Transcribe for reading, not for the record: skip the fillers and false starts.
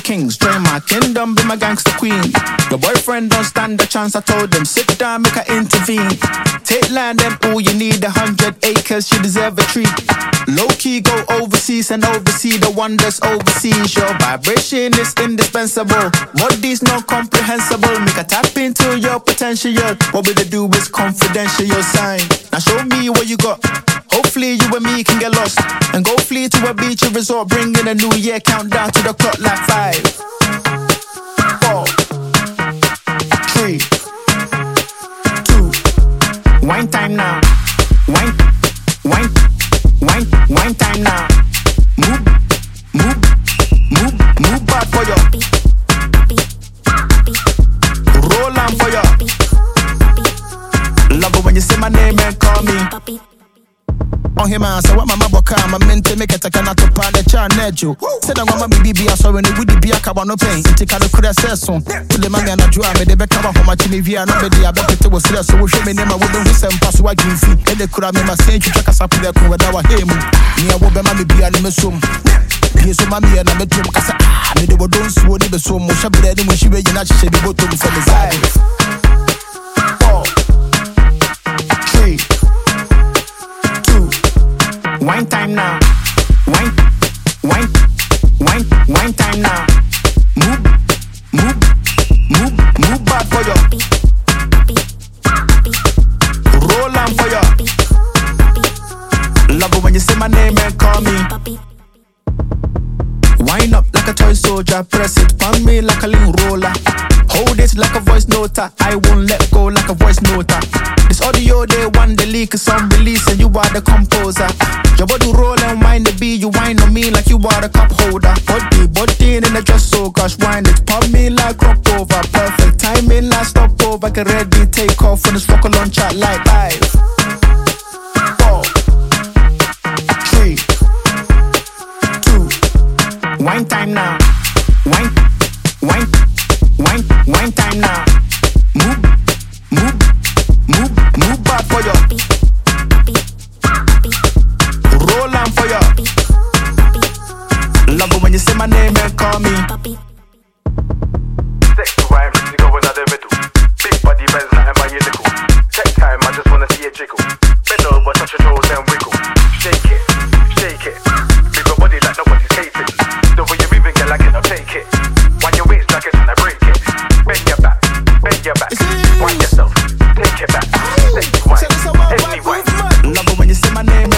kings. Join my kingdom, be my gangster queen. Your boyfriend don't stand a chance, I told them. Sit down, make her intervene. Take land and all you need 100 acres, you deserve a treat. Low-key, go overseas and oversee the wonders overseas. Your vibration is indispensable. Body's not comprehensible. Make a tap into your potential. What we do is confidential, your sign. Now show me what you got. Hopefully you and me can get lost and go flee to a beach or resort. Bring in a new year, countdown to the clock like 5, 4, 3, 2. Wine time now. Wine time now. Move back for your. Roll on for your. Love it when you say my name and call me. On him, I said, what my mother come, I meant to make it a cannot to pan the channel. Said, I'm a baby, I saw when it would be a cabano pain. Take out a crest son. Put the money and a drum, and they become how much in via nobody. I bet it was serious, so we should name a woman who sent pass what you feel. And they could have made my saying to check us up with their crew without him. Near what mammy be an immersum. Here's what mammy and I'm a tomb. I made the don't swore the so much of the when she made not shade the bottom from the side. 4, 3, 2. Wine time now. Wine time now. Move back for your. Roll on for your. Love it when you say my name and call me. Wind up like a toy soldier, press it on me like a little roller. Hold it like a voice noter, I won't let go like a voice noter. This audio they want the leak, it's on release and you are the composer. Your body roll and wind the beat, you wind on me like you are the cup holder. Body in the dress so gosh, wind it, pop me like crop over. Perfect timing like stop over, get ready, take off when it's rock launch out like 5, 4, 3, 2. Wine time now. Wine time now. Move back for your. Roll on for your. Love it when you say my name and call me. Sex to rhyme, to go another middle. Big body bends, nothing by your nickel. Check time, I just wanna see it jiggle. Bend over, touch your toes and wiggle. Shake it. Big your body like nobody's hating. The way you even get like it, I'll take it. Wind your waist like it's gonna break it. Bend your back. Wind yourself, take it back. Sex to wine, any wine. Love it when you say my name